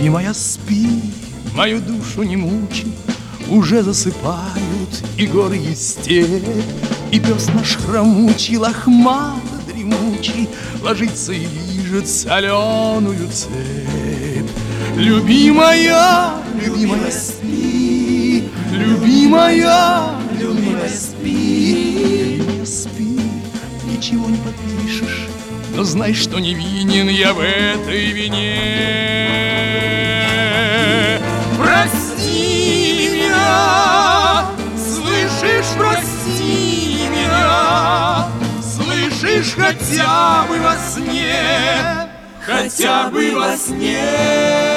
Любимая, спи, мою душу не мучи, уже засыпают и горы, и степь, и пес наш хромучий, лохмато дремучий, ложится и лижет соленую цепь. Любимая, любимая, спи, любимая, любимая, спи, любимая, спи, ничего не подпишешь, но знай, что не винен я в этой вине. Прости меня, слышишь, прости меня, слышишь, хотя бы во сне, хотя бы во сне.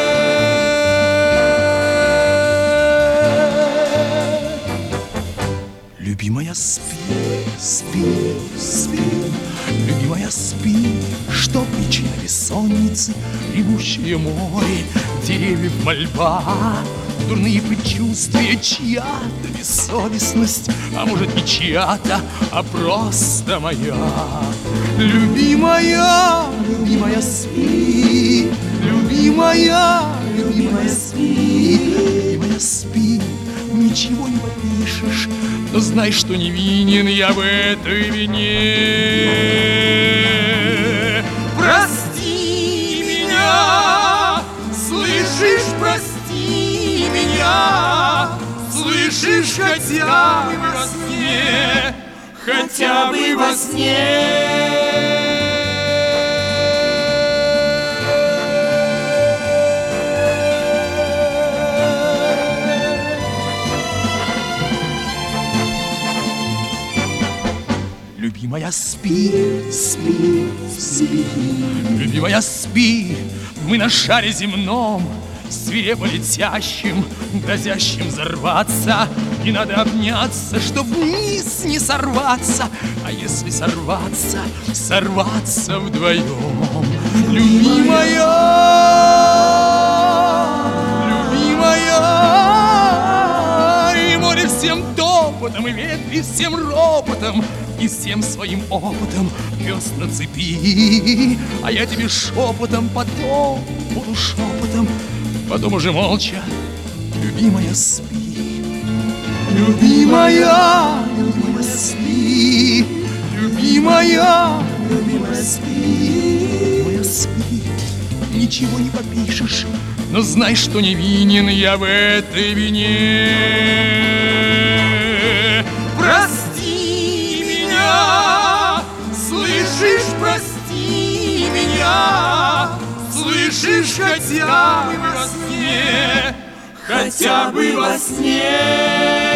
Любимая, спи, спи, спи, любимая, спи, что причина бессонницы, ревущее море, деревьев мольба, дурные предчувствия, чья-то бессовестность, а может не чья-то, а просто моя. Любимая, любимая, спи, любимая, любимая, спи, любимая, спи, ничего не попишешь, но знай, что не винен я в этой вине. Прости меня, слышишь, прости меня, слышишь, хотя бы во сне, хотя бы во сне. Любимая, спи, спи, спи, любимая, спи, мы на шаре земном, свирепо летящим, грозящим взорваться. Не надо обняться, чтоб вниз не сорваться, а если сорваться, сорваться вдвоем. Любимая, любимая, и море всем топотом, и ветви всем ропотом, и всем своим опытом пес на цепи, а я тебе шепотом, потом буду шепотом, потом уже молча. Любимая, спи, любимая, любимая, спи, любимая, любимая, спи, любимая, спи, ничего не попишешь, но знай, что не винен я в этой вине. Прости меня, слышишь, прости меня, слышишь, хотя бы во сне, хотя бы во сне.